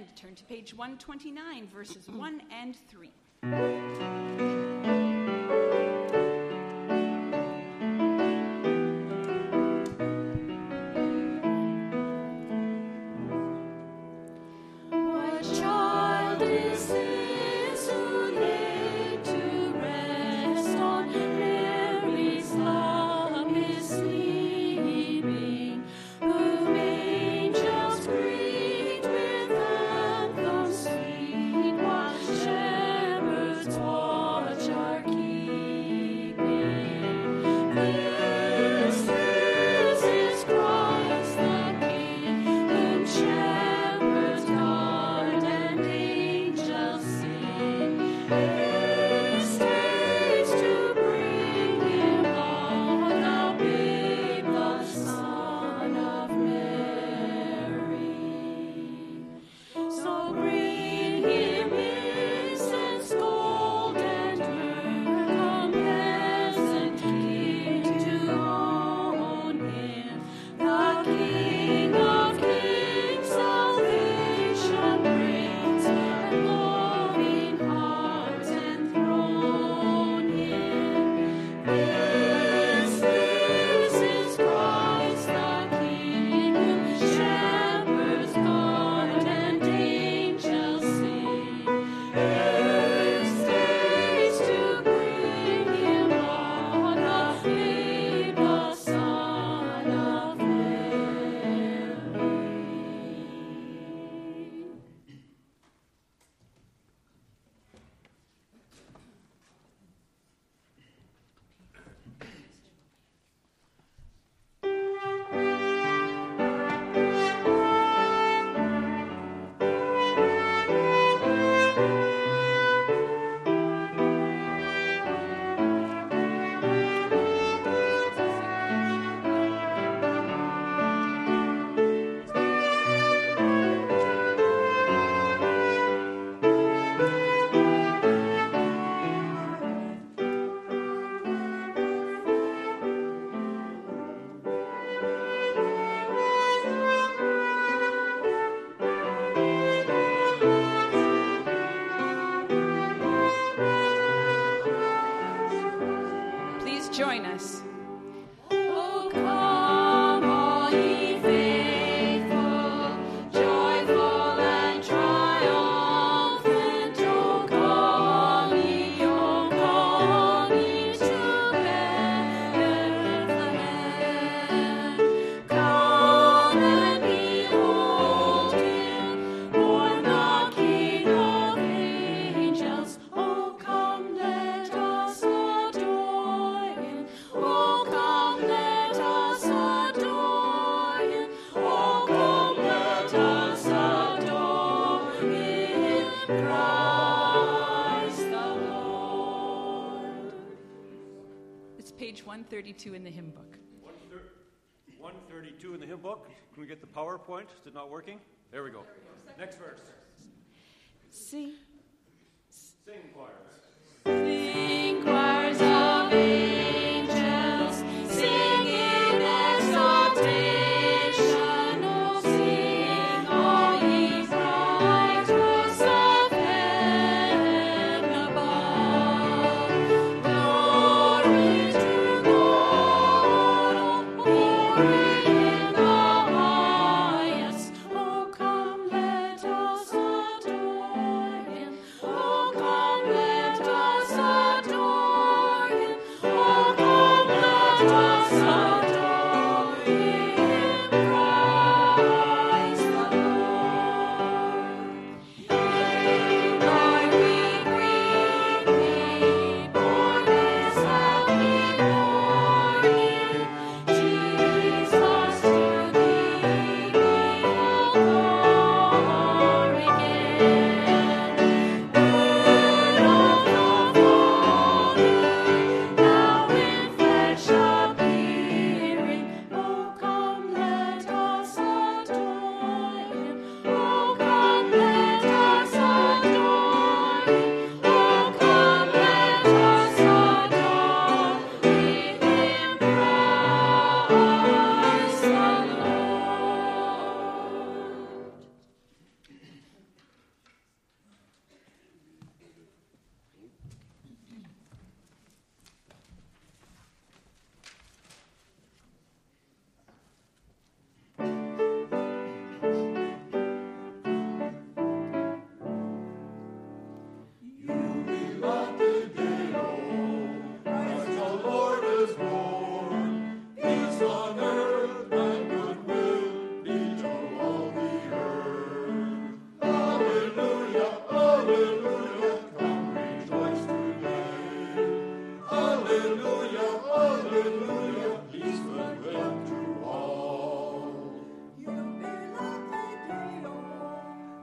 stand, turn to page 129, verses 1 and 3. Join us. Oh, come, all ye faithful, joyful and triumphant. Oh, come ye to Bethlehem. Come and behold him, born the King of angels. Oh, come, let us adore him. Oh, come, let us adore him. Oh, come, let us adore him, Christ the Lord. It's page 132 in the hymn book. 132 in the hymn book. Can we get the PowerPoint? Is it not working? There we go. Next verse. Sing. Sing, choirs. Sing, choirs of angels, sing in exaltation. Oh, sing, all ye bright hosts of heaven above. Glory to God, glory in the highest. Oh, come, let us adore him. Oh, come, let us adore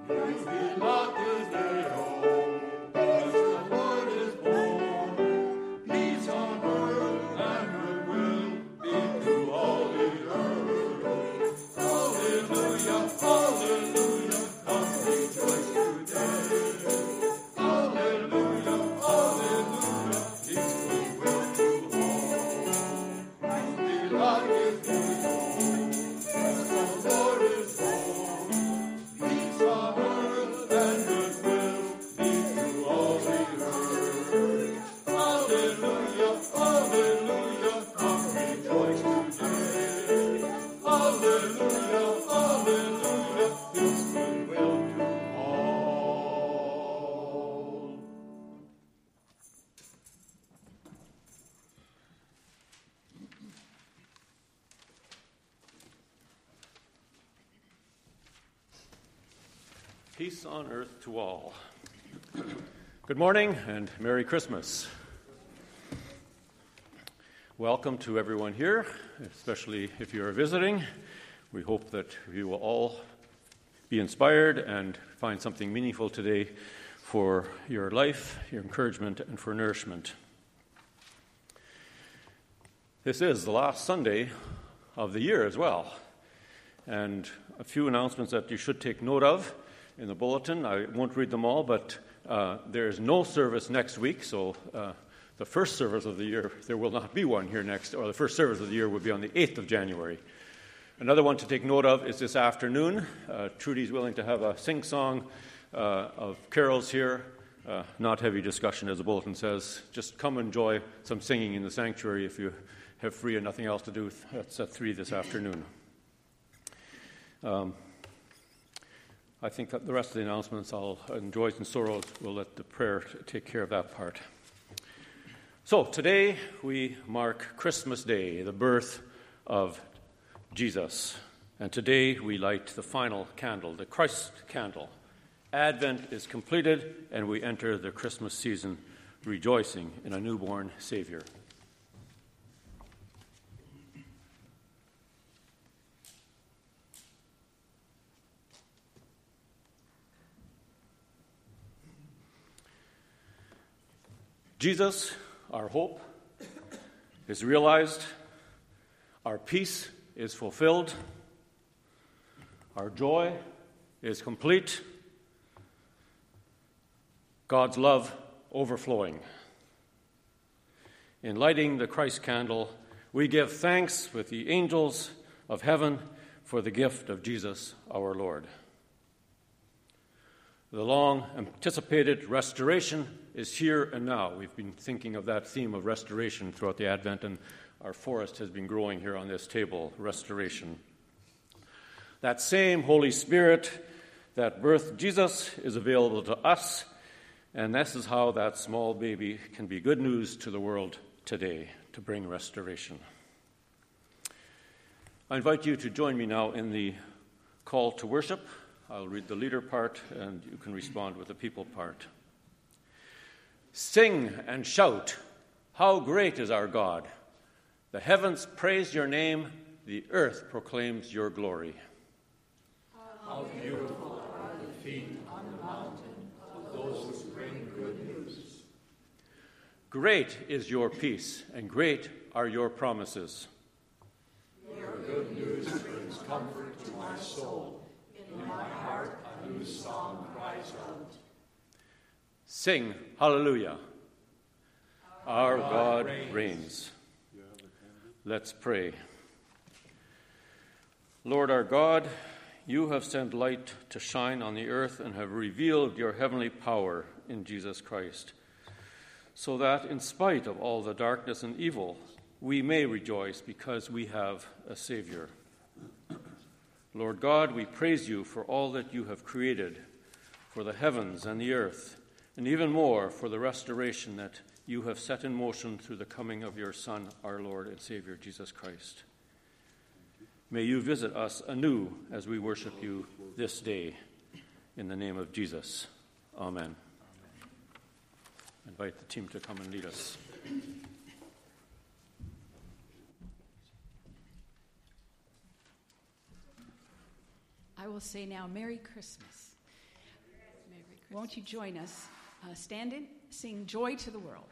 Peace on earth to all. Good morning and Merry Christmas. Welcome to everyone here, especially if you are visiting. We hope that you will all be inspired and find something meaningful today for your life, your encouragement, and for nourishment. This is the last Sunday of the year as well, and a few announcements that you should take note of in the bulletin. I won't read them all, but there is no service next week, so the first service of the year, there will not be one here next, or the first service of the year will be on the 8th of January. Another one to take note of is this afternoon. Trudy's willing to have a sing-song of carols here. Not heavy discussion, as the bulletin says. Just come enjoy some singing in the sanctuary if you have free and nothing else to do. That's at 3 this afternoon. I think that the rest of the announcements, in joys and sorrows, we'll let the prayer take care of that part. So today we mark Christmas Day, the birth of Jesus. And today we light the final candle, the Christ candle. Advent is completed and we enter the Christmas season rejoicing in a newborn Savior. Jesus, our hope, is realized, our peace is fulfilled, our joy is complete, God's love overflowing. In lighting the Christ candle, we give thanks with the angels of heaven for the gift of Jesus our Lord. The long-anticipated restoration is here and now. We've been thinking of that theme of restoration throughout the Advent, and our forest has been growing here on this table, restoration. That same Holy Spirit that birthed Jesus is available to us, and this is how that small baby can be good news to the world today, to bring restoration. I invite you to join me now in the call to worship. I'll read the leader part, and you can respond with the people part. Sing and shout, how great is our God! The heavens praise your name, the earth proclaims your glory. How beautiful are the feet on the mountain of those who bring good news. Great is your peace, and great are your promises. Your good news brings comfort to my soul. In my heart a new song cries out. Sing hallelujah. Our God reigns. Let's pray. Lord our God, you have sent light to shine on the earth and have revealed your heavenly power in Jesus Christ, so that in spite of all the darkness and evil, we may rejoice because we have a Savior. Lord God, we praise you for all that you have created, for the heavens and the earth, and even more for the restoration that you have set in motion through the coming of your Son, our Lord and Savior, Jesus Christ. May you visit us anew as we worship you this day. In the name of Jesus, amen. I invite the team to come and lead us. I will say now, Merry Christmas. Won't you join us? Stand and sing Joy to the World.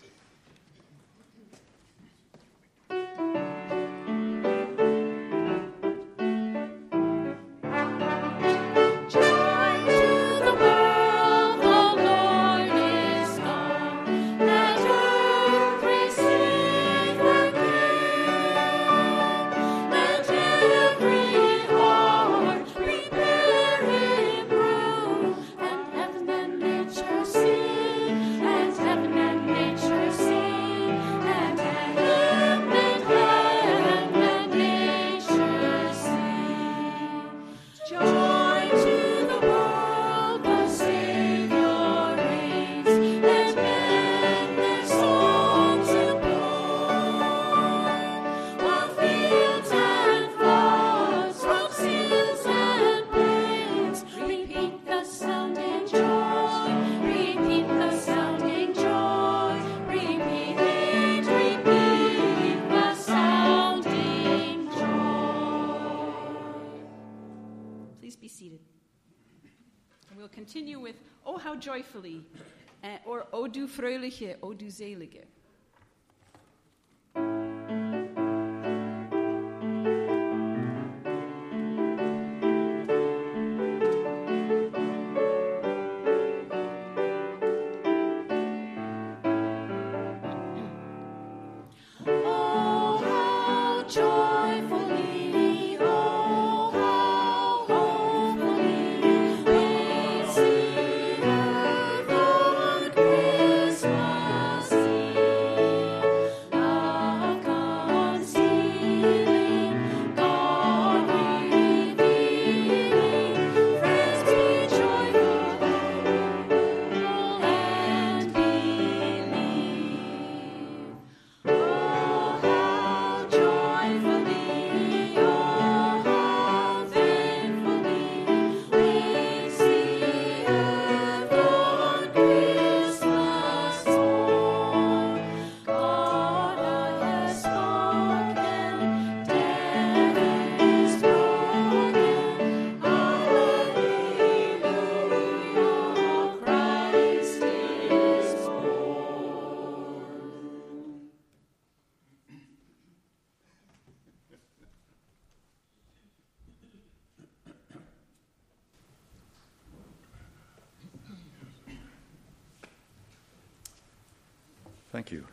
Continue with O how joyfully, or O du fröhliche, O du selige. Thank you.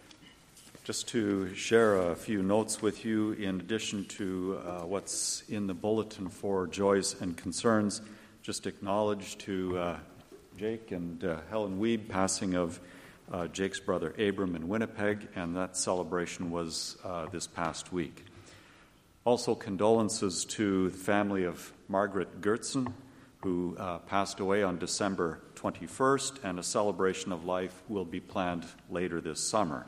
Just to share a few notes with you in addition to what's in the bulletin for joys and concerns, just acknowledge to Jake and Helen Wiebe passing of Jake's brother Abram in Winnipeg, and that celebration was this past week. Also condolences to the family of Margaret Gertzen, who passed away on December 21st, and a celebration of life will be planned later this summer.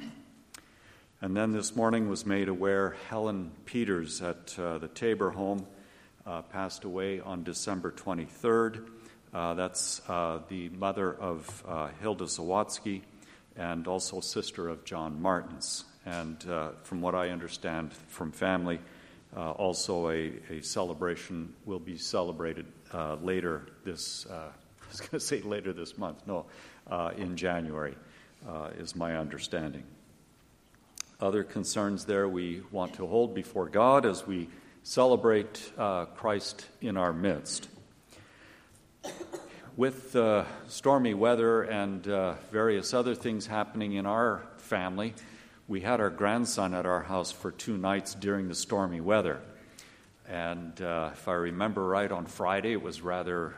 And then this morning was made aware Helen Peters at the Tabor home passed away on December 23rd. That's the mother of Hilda Zawatsky and also sister of John Martins. And from what I understand from family, also a celebration will be celebrated later this, I was going to say later this month, in January, is my understanding. Other concerns there we want to hold before God as we celebrate Christ in our midst. With stormy weather and various other things happening in our family, we had our grandson at our house for 2 nights during the stormy weather. And if I remember right, on Friday it was rather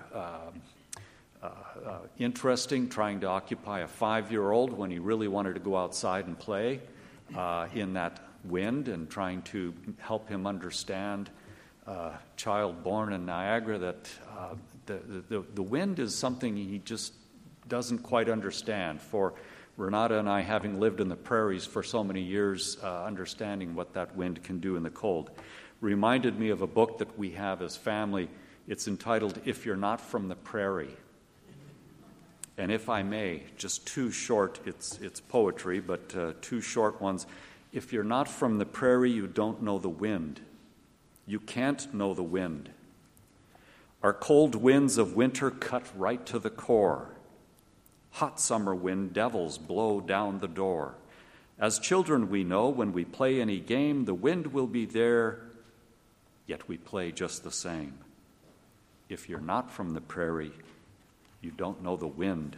interesting trying to occupy a 5-year-old when he really wanted to go outside and play in that wind, and trying to help him understand, child born in Niagara, that the wind is something he just doesn't quite understand. For Renata and I, having lived in the prairies for so many years, understanding what that wind can do in the cold, reminded me of a book that we have as family. It's entitled If You're Not From the Prairie. And if I may, just 2 short, it's poetry, but 2 short ones. If you're not from the prairie, you don't know the wind. You can't know the wind. Our cold winds of winter cut right to the core. Hot summer wind, devils blow down the door. As children we know when we play any game, the wind will be there, yet we play just the same. If you're not from the prairie, you don't know the wind.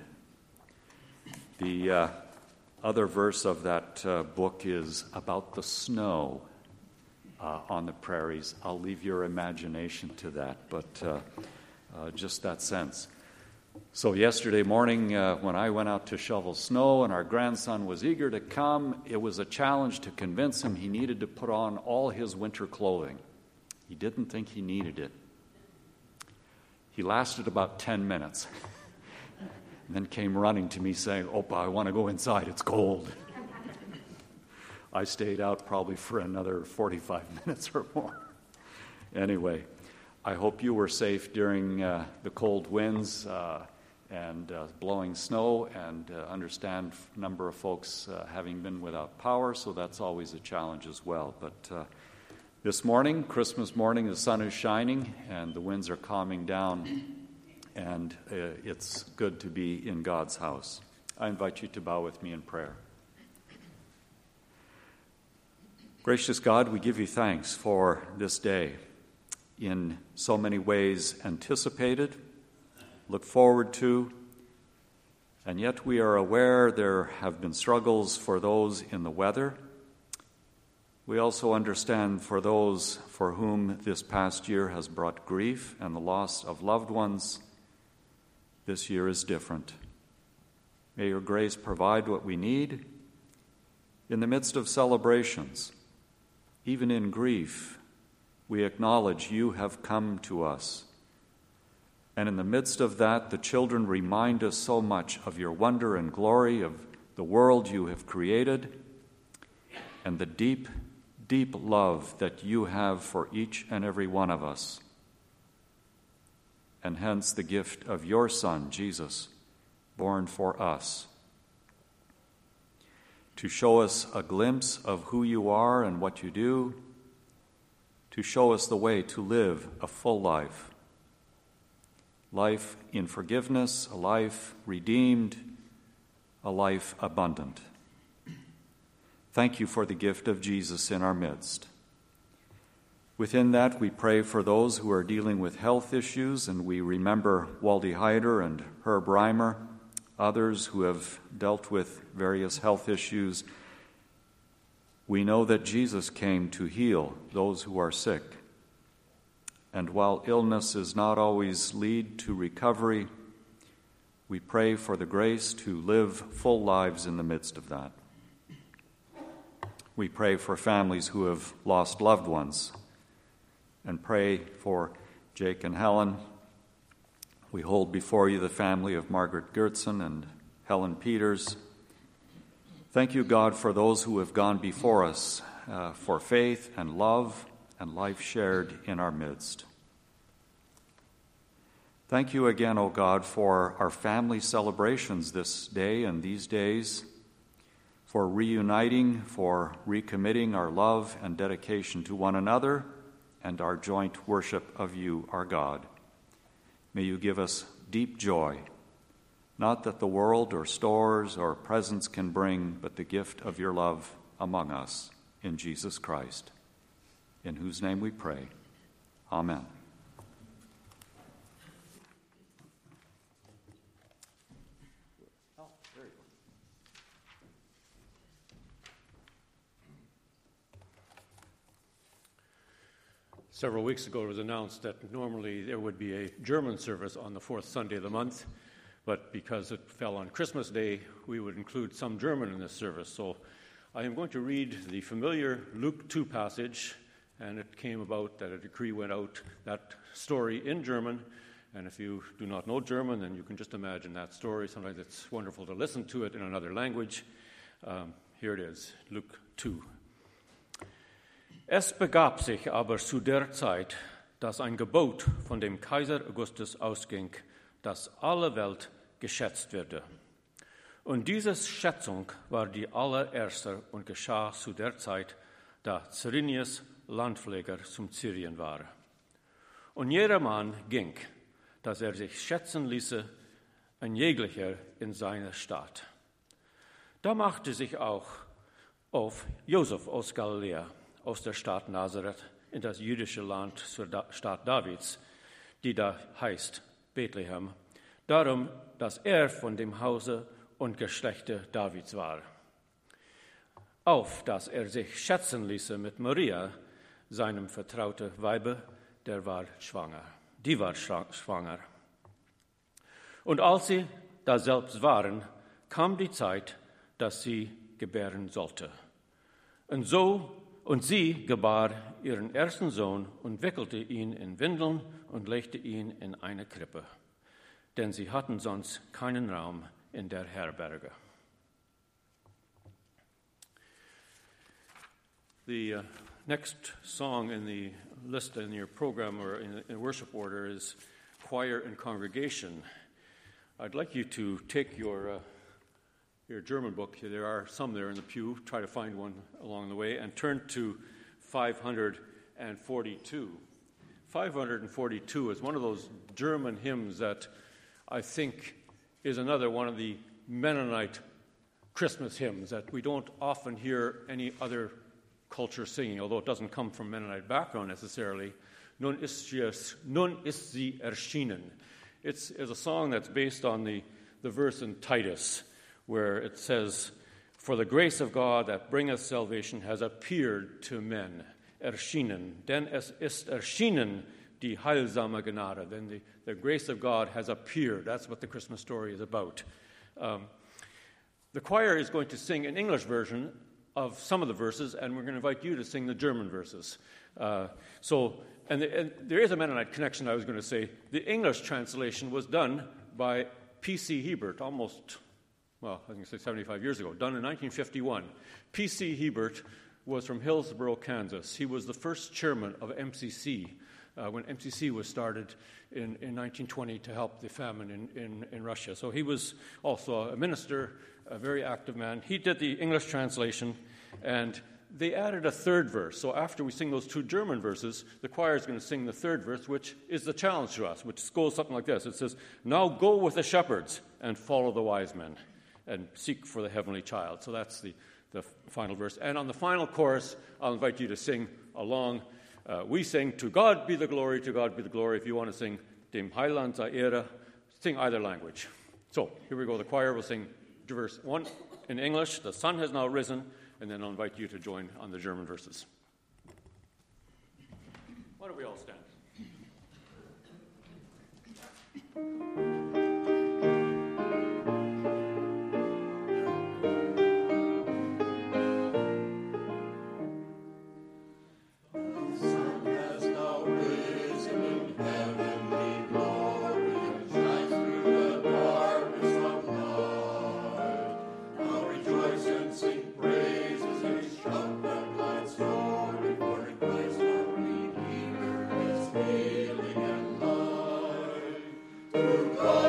The other verse of that book is about the snow on the prairies. I'll leave your imagination to that, but just that sense. So yesterday morning, when I went out to shovel snow and our grandson was eager to come, it was a challenge to convince him he needed to put on all his winter clothing. He didn't think he needed it. He lasted about 10 minutes and then came running to me saying, "Opa, I want to go inside, it's cold." I stayed out probably for another 45 minutes or more. Anyway, I hope you were safe during the cold winds and blowing snow, and understand a number of folks having been without power, so that's always a challenge as well. But this morning, Christmas morning, the sun is shining and the winds are calming down, and it's good to be in God's house. I invite you to bow with me in prayer. Gracious God, we give you thanks for this day, in so many ways anticipated, look forward to, and yet we are aware there have been struggles for those in the weather. We also understand for those for whom this past year has brought grief and the loss of loved ones, this year is different. May your grace provide what we need in the midst of celebrations. Even in grief, we acknowledge you have come to us. And in the midst of that, the children remind us so much of your wonder and glory, of the world you have created, and the deep, deep love that you have for each and every one of us. And hence the gift of your Son, Jesus, born for us, to show us a glimpse of who you are and what you do, to show us the way to live a full life. Life in forgiveness, a life redeemed, a life abundant. Thank you for the gift of Jesus in our midst. Within that, we pray for those who are dealing with health issues, and we remember Waldy Hyder and Herb Reimer, others who have dealt with various health issues. We know that Jesus came to heal those who are sick. And while illness does not always lead to recovery, we pray for the grace to live full lives in the midst of that. We pray for families who have lost loved ones, and pray for Jake and Helen. We hold before you the family of Margaret Gertson and Helen Peters. Thank you, God, for those who have gone before us, for faith and love and life shared in our midst. Thank you again, O God, for our family celebrations this day and these days, for reuniting, for recommitting our love and dedication to one another and our joint worship of you, our God. May you give us deep joy, not that the world or stores or presents can bring, but the gift of your love among us in Jesus Christ, in whose name we pray. Amen. Several weeks ago, it was announced that normally there would be a German service on the fourth Sunday of the month, but because it fell on Christmas Day, we would include some German in this service. So I am going to read the familiar Luke 2 passage, and it came about that a decree went out, that story in German, and if you do not know German, then you can just imagine that story. Sometimes it's wonderful to listen to it in another language. Here it is, Luke 2. Es begab sich aber zu der Zeit, dass ein Gebot von dem Kaiser Augustus ausging, dass alle Welt geschätzt werde. Und diese Schätzung war die allererste und geschah zu der Zeit, da Cyrenius Landpfleger zum Syrien war. Und jeder Mann ging, dass sich schätzen ließe, ein jeglicher in seiner Stadt. Da machte sich auch auf Josef aus Galiläa, aus der Stadt Nazareth, in das jüdische Land zur Stadt Davids, die da heißt Bethlehem, darum, dass er von dem Hause und Geschlechte Davids war. Auf, dass er sich schätzen ließe mit Maria, seinem vertrauten Weibe, die war schwanger. Und als sie da selbst waren, kam die Zeit, dass sie gebären sollte. Und sie gebar ihren ersten Sohn und wickelte ihn in Windeln und legte ihn in eine Krippe, denn sie hatten sonst keinen Raum in der Herberge. The next song in the list in your program or in worship order is Choir and Congregation. I'd like you to take your German book. There are some there in the pew. Try to find one along the way and turn to 542. 542 is one of those German hymns that I think is another one of the Mennonite Christmas hymns that we don't often hear any other culture singing, although it doesn't come from Mennonite background necessarily. Nun ist sie erschienen. It's a song that's based on the verse in Titus, where it says, "For the grace of God that bringeth salvation has appeared to men." Erschienen. Denn es ist erschienen die heilsame Gnade. Then the grace of God has appeared. That's what the Christmas story is about. The choir is going to sing an English version of some of the verses, and we're going to invite you to sing the German verses. And there is a Mennonite connection, I was going to say. The English translation was done by P.C. Hebert I was going to say 75 years ago, done in 1951. P.C. Hebert was from Hillsborough, Kansas. He was the first chairman of MCC when MCC was started in 1920 to help the famine in Russia. So he was also a minister, a very active man. He did the English translation, and they added a third verse. So after we sing those two German verses, the choir is going to sing the third verse, which is the challenge to us, which goes something like this. It says, "Now go with the shepherds and follow the wise men and seek for the heavenly child." So that's the final verse. And on the final chorus, I'll invite you to sing along. We sing, "To God be the glory, to God be the glory." If you want to sing, "Dem Heiland sei Ehre," sing either language. So here we go. The choir will sing verse 1 in English, "The sun has now risen," and then I'll invite you to join on the German verses. Why don't we all stand? To God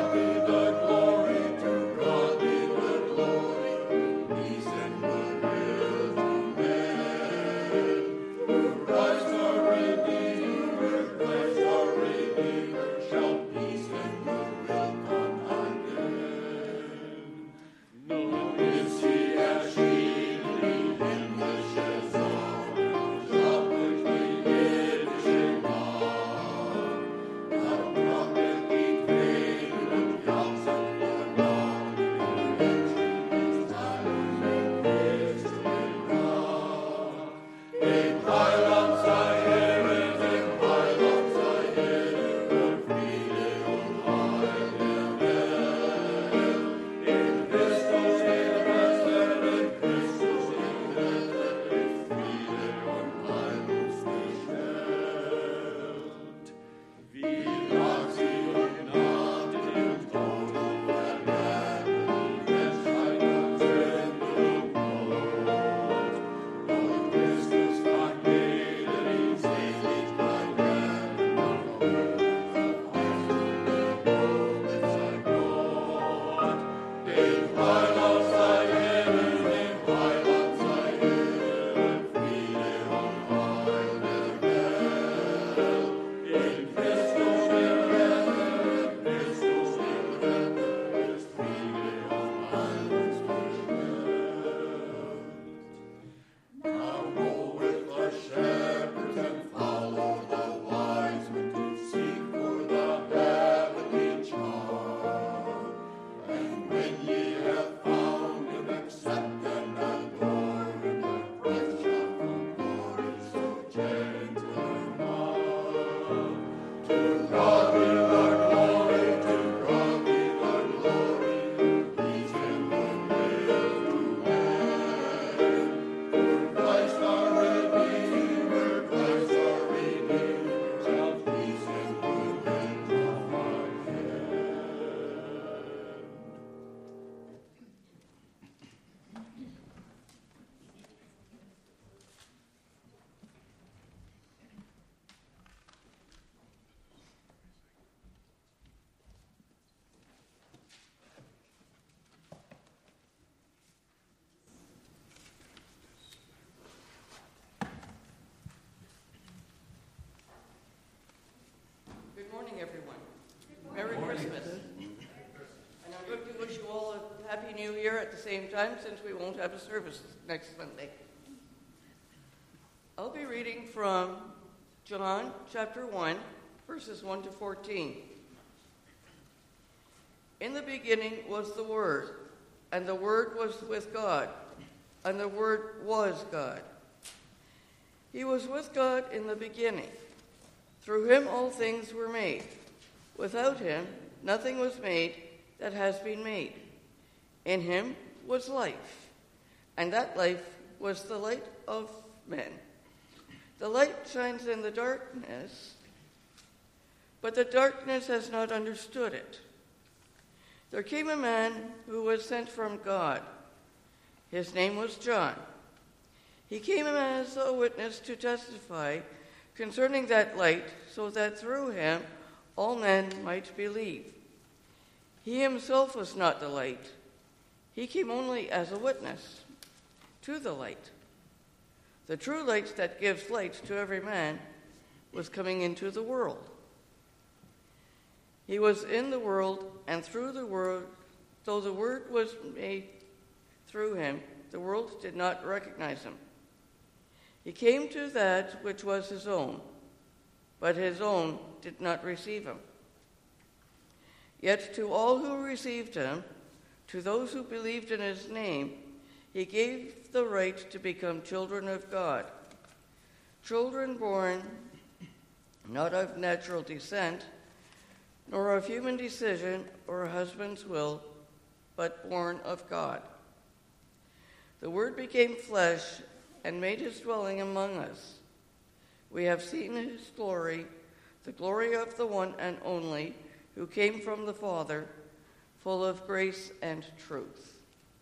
here at the same time since we won't have a service next Sunday. I'll be reading from John chapter 1, verses 1 to 14. In the beginning was the Word, and the Word was with God, and the Word was God. He was with God in the beginning. Through him all things were made. Without him nothing was made that has been made. In him was life, and that life was the light of men. The light shines in the darkness, but the darkness has not understood it. There came a man who was sent from God. His name was John. He came as a witness to testify concerning that light, so that through him all men might believe. He himself was not the light. He came only as a witness to the light. The true light that gives light to every man was coming into the world. He was in the world, and through the world, though the Word was made through him, the world did not recognize him. He came to that which was his own, but his own did not receive him. Yet to all who received him, to those who believed in his name, he gave the right to become children of God, children born not of natural descent, nor of human decision or a husband's will, but born of God. The Word became flesh and made his dwelling among us. We have seen his glory, the glory of the one and only, who came from the Father, full of grace and truth.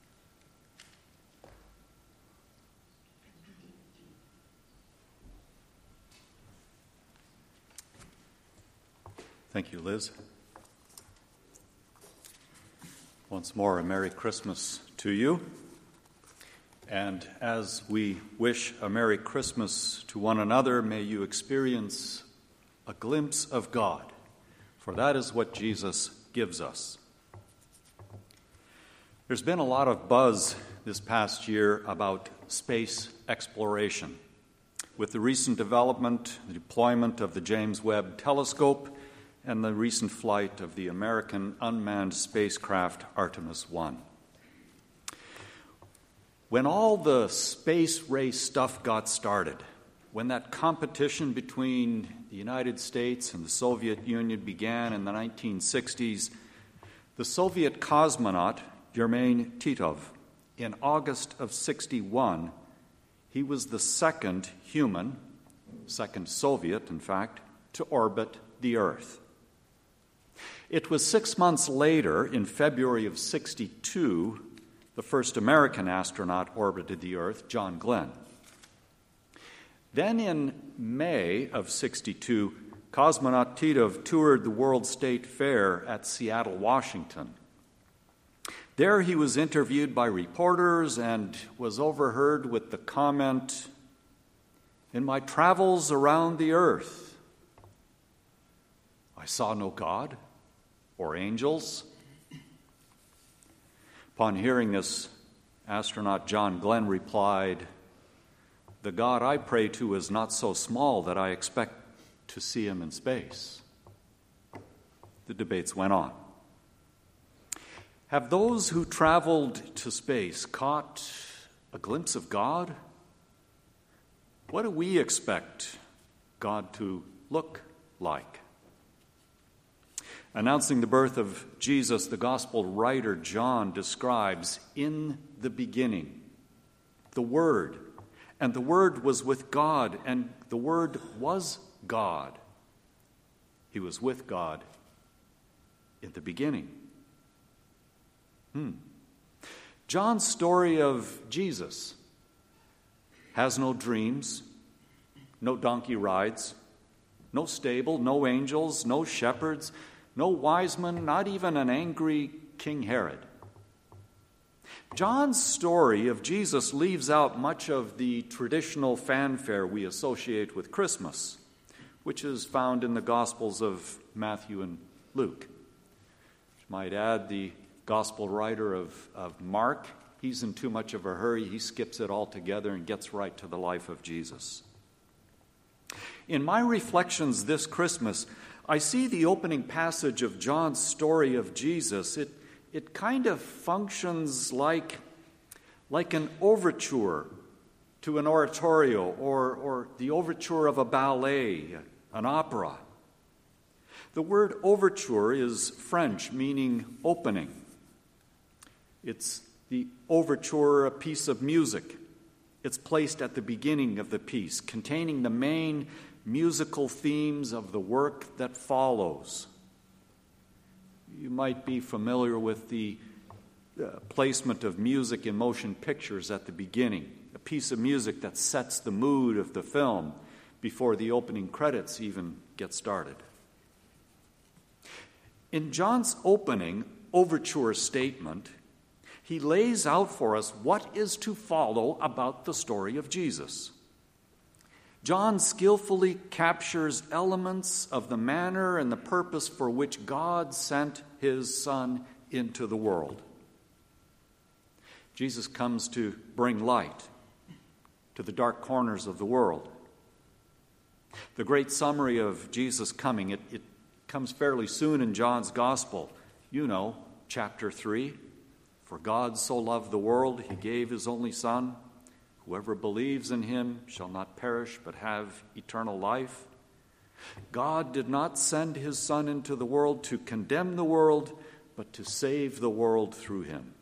Thank you, Liz. Once more, a Merry Christmas to you. And as we wish a Merry Christmas to one another, may you experience a glimpse of God, for that is what Jesus gives us. There's been a lot of buzz this past year about space exploration. With the recent development, the deployment of the James Webb Telescope, and the recent flight of the American unmanned spacecraft Artemis 1. When all the space race stuff got started, when that competition between the United States and the Soviet Union began in the 1960s, the Soviet cosmonaut Germain Titov, in August of 1961, he was the second human, second Soviet, in fact, to orbit the Earth. It was 6 months later, in February of 1962, the first American astronaut orbited the Earth, John Glenn. Then in May of 1962, cosmonaut Titov toured the World State Fair at Seattle, Washington. There he was interviewed by reporters and was overheard with the comment, "In my travels around the Earth, I saw no God or angels." Upon hearing this, astronaut John Glenn replied, "The God I pray to is not so small that I expect to see him in space." The debates went on. Have those who traveled to space caught a glimpse of God? What do we expect God to look like? Announcing the birth of Jesus, the gospel writer John describes, "In the beginning, the Word, and the Word was with God, and the Word was God. He was with God in the beginning." John's story of Jesus has no dreams, no donkey rides, no stable, no angels, no shepherds, no wise men, not even an angry King Herod. John's story of Jesus leaves out much of the traditional fanfare we associate with Christmas, which is found in the Gospels of Matthew and Luke. I might add, the gospel writer of Mark, he's in too much of a hurry. He skips it altogether and gets right to the life of Jesus. In my reflections this Christmas, I see the opening passage of John's story of Jesus. It kind of functions like an overture to an oratorio or the overture of a ballet, an opera. The word overture is French, meaning opening. It's the overture, a piece of music. It's placed at the beginning of the piece, containing the main musical themes of the work that follows. You might be familiar with the placement of music in motion pictures at the beginning, a piece of music that sets the mood of the film before the opening credits even get started. In John's opening overture statement, he lays out for us what is to follow about the story of Jesus. John skillfully captures elements of the manner and the purpose for which God sent his Son into the world. Jesus comes to bring light to the dark corners of the world. The great summary of Jesus' coming, it comes fairly soon in John's Gospel. You know, chapter 3. For God so loved the world, he gave his only Son. Whoever believes in him shall not perish but have eternal life. God did not send his Son into the world to condemn the world, but to save the world through him.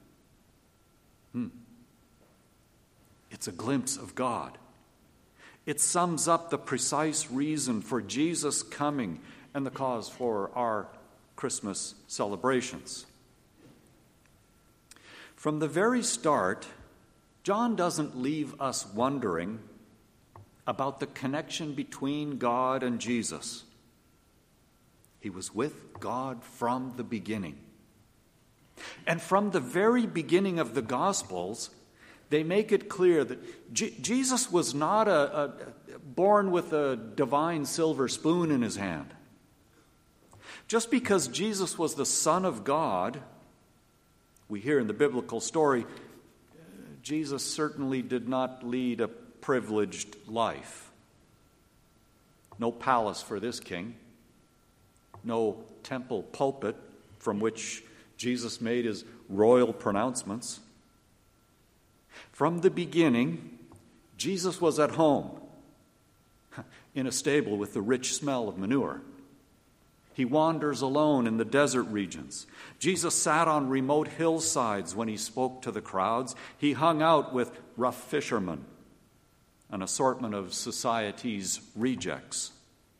It's a glimpse of God. It sums up the precise reason for Jesus' coming and the cause for our Christmas celebrations. From the very start, John doesn't leave us wondering about the connection between God and Jesus. He was with God from the beginning. And from the very beginning of the Gospels, they make it clear that Jesus was not born with a divine silver spoon in his hand. Just because Jesus was the Son of God, we hear in the biblical story, Jesus certainly did not lead a privileged life. No palace for this king. No temple pulpit from which Jesus made his royal pronouncements. From the beginning, Jesus was at home in a stable with the rich smell of manure. He wanders alone in the desert regions. Jesus sat on remote hillsides when he spoke to the crowds. He hung out with rough fishermen, an assortment of society's rejects.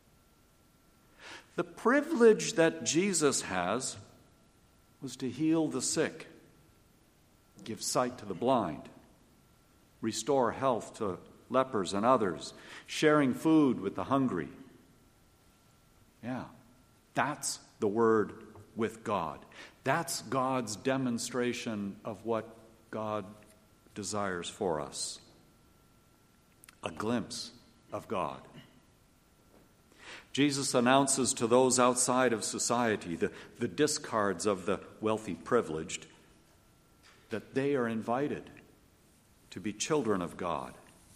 The privilege that Jesus has was to heal the sick, give sight to the blind, restore health to lepers and others, sharing food with the hungry. Yeah. That's the word with God. That's God's demonstration of what God desires for us. A glimpse of God. Jesus announces to those outside of society, the discards of the wealthy privileged, that they are invited to be children of God.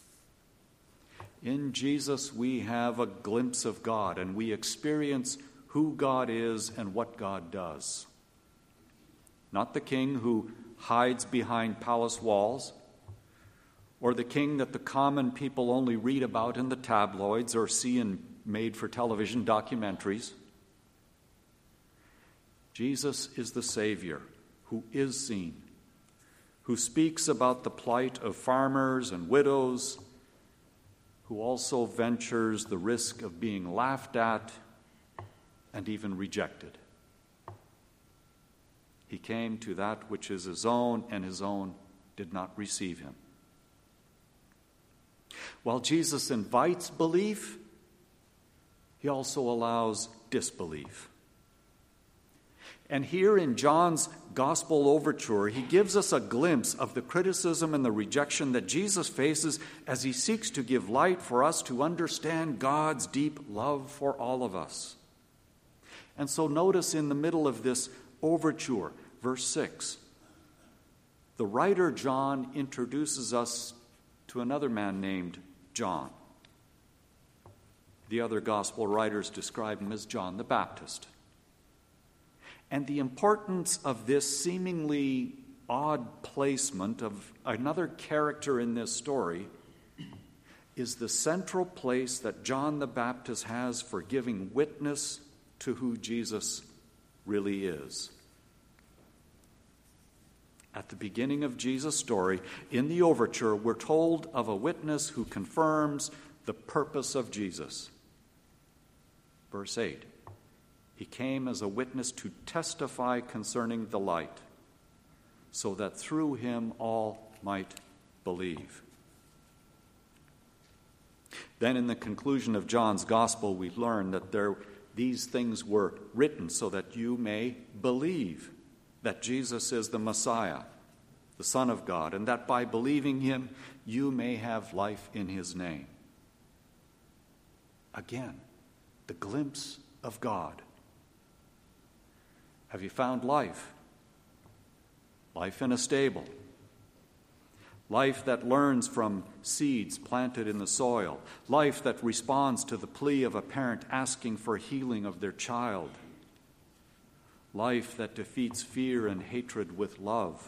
In Jesus, we have a glimpse of God, and we experience who God is and what God does. Not the king who hides behind palace walls, or the king that the common people only read about in the tabloids or see in made-for-television documentaries. Jesus is the Savior who is seen, who speaks about the plight of farmers and widows, who also ventures the risk of being laughed at and even rejected. He came to that which is his own, and his own did not receive him. While Jesus invites belief, he also allows disbelief. And here in John's Gospel overture, he gives us a glimpse of the criticism and the rejection that Jesus faces as he seeks to give light for us to understand God's deep love for all of us. And so notice in the middle of this overture, Verse 6. The writer John introduces us to another man named John. The other gospel writers describe him as John the Baptist. And the importance of this seemingly odd placement of another character in this story is the central place that John the Baptist has for giving witness to who Jesus really is. At the beginning of Jesus' story, in the overture, we're told of a witness who confirms the purpose of Jesus. Verse 8, he came as a witness to testify concerning the light, so that through him all might believe. Then in the conclusion of John's gospel, we learn that these things were written so that you may believe that Jesus is the Messiah, the Son of God, and that by believing him, you may have life in his name. Again, the glimpse of God. Have you found life? Life in a stable. Life that learns from seeds planted in the soil. Life that responds to the plea of a parent asking for healing of their child. Life that defeats fear and hatred with love.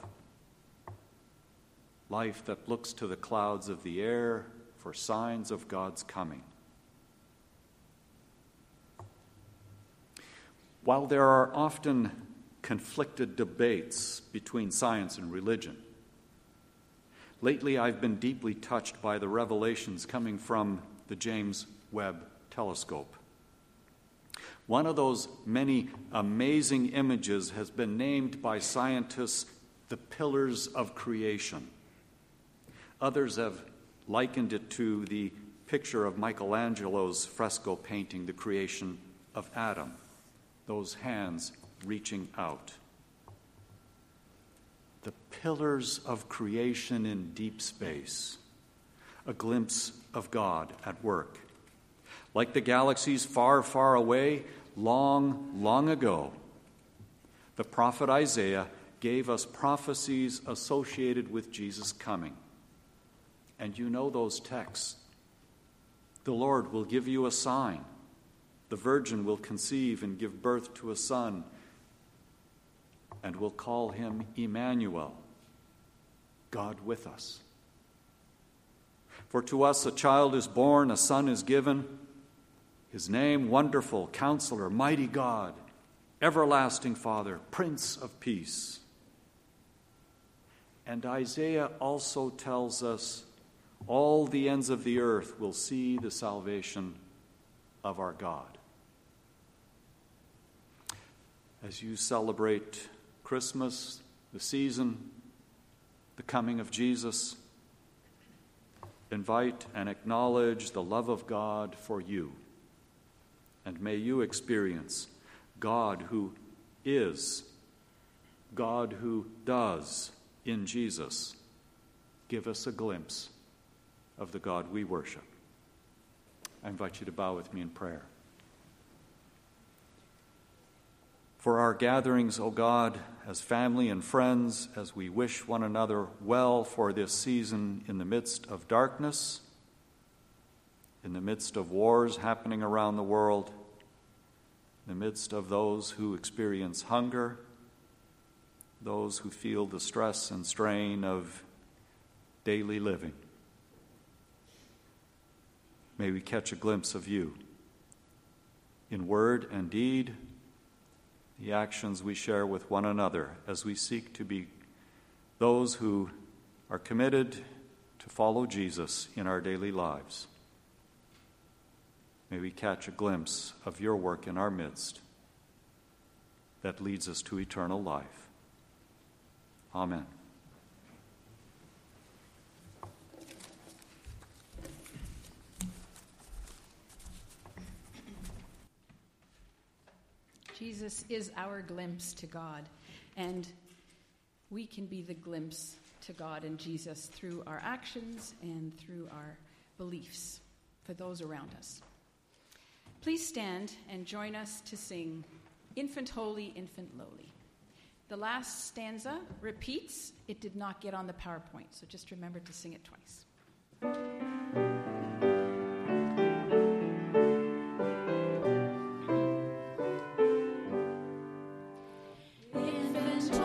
Life that looks to the clouds of the air for signs of God's coming. While there are often conflicted debates between science and religion, lately I've been deeply touched by the revelations coming from the James Webb Telescope. One of those many amazing images has been named by scientists the pillars of creation. Others have likened it to the picture of Michelangelo's fresco painting, The Creation of Adam, those hands reaching out. The pillars of creation in deep space, a glimpse of God at work. Like the galaxies far, far away, long, long ago, the prophet Isaiah gave us prophecies associated with Jesus' coming. And you know those texts. The Lord will give you a sign. The virgin will conceive and give birth to a son, and will call him Emmanuel, God with us. For to us a child is born, a son is given. His name, Wonderful Counselor, Mighty God, Everlasting Father, Prince of Peace. And Isaiah also tells us all the ends of the earth will see the salvation of our God. As you celebrate Christmas, the season, the coming of Jesus, invite and acknowledge the love of God for you. And may you experience God who is, God who does in Jesus give us a glimpse of the God we worship. I invite you to bow with me in prayer. For our gatherings, O God, as family and friends, as we wish one another well for this season in the midst of darkness, in the midst of wars happening around the world, in the midst of those who experience hunger, those who feel the stress and strain of daily living. May we catch a glimpse of you in word and deed, the actions we share with one another as we seek to be those who are committed to follow Jesus in our daily lives. May we catch a glimpse of your work in our midst that leads us to eternal life. Amen. Jesus is our glimpse to God, and we can be the glimpse to God and Jesus through our actions and through our beliefs for those around us. Please stand and join us to sing Infant Holy, Infant Lowly. The last stanza repeats. It did not get on the PowerPoint, so just remember to sing it twice. Infant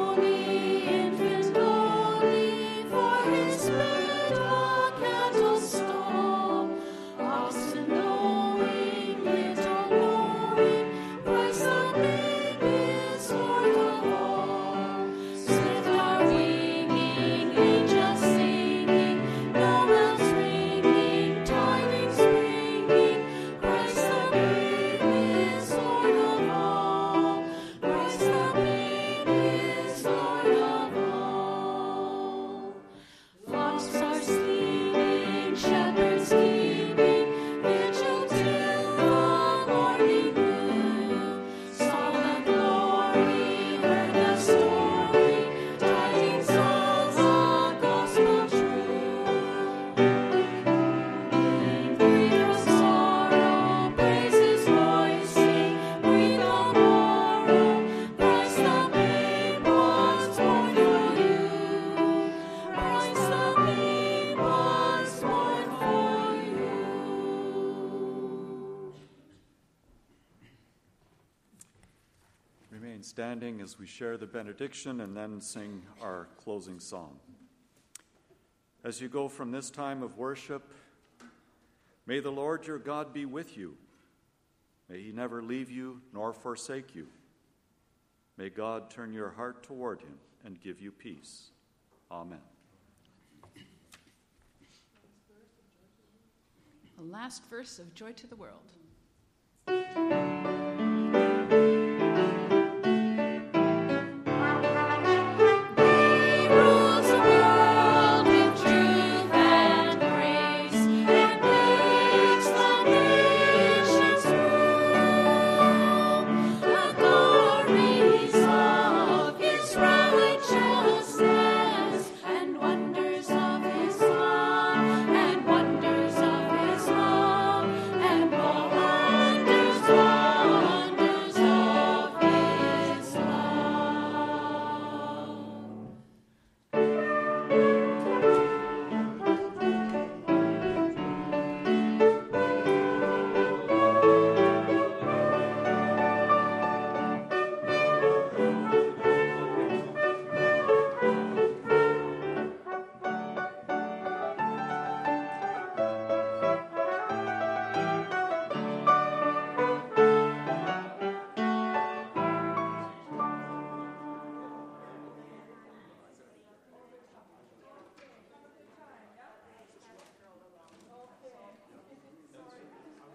holy, for his spirit a candle stole. Oxen knowing, little knowing, Christ the babe is Lord of all. Swift are winging, angels singing, no bells ringing, tidings bringing. Christ the babe is Lord of all. Christ the babe is Lord of all. Flocks are sleeping, shepherds keeping, vigil till the morning dew. Saw the glory, heard the story, tidings of the gospel true. In grief or sorrow, praise His voice sing, breathe the morrow. Christ the babe was born for you. Christ the babe was born for you. Remain standing as we share the benediction and then sing our closing song. As you go from this time of worship, may the Lord your God be with you. May he never leave you nor forsake you. May God turn your heart toward him and give you peace. Amen. The last verse of Joy to the World.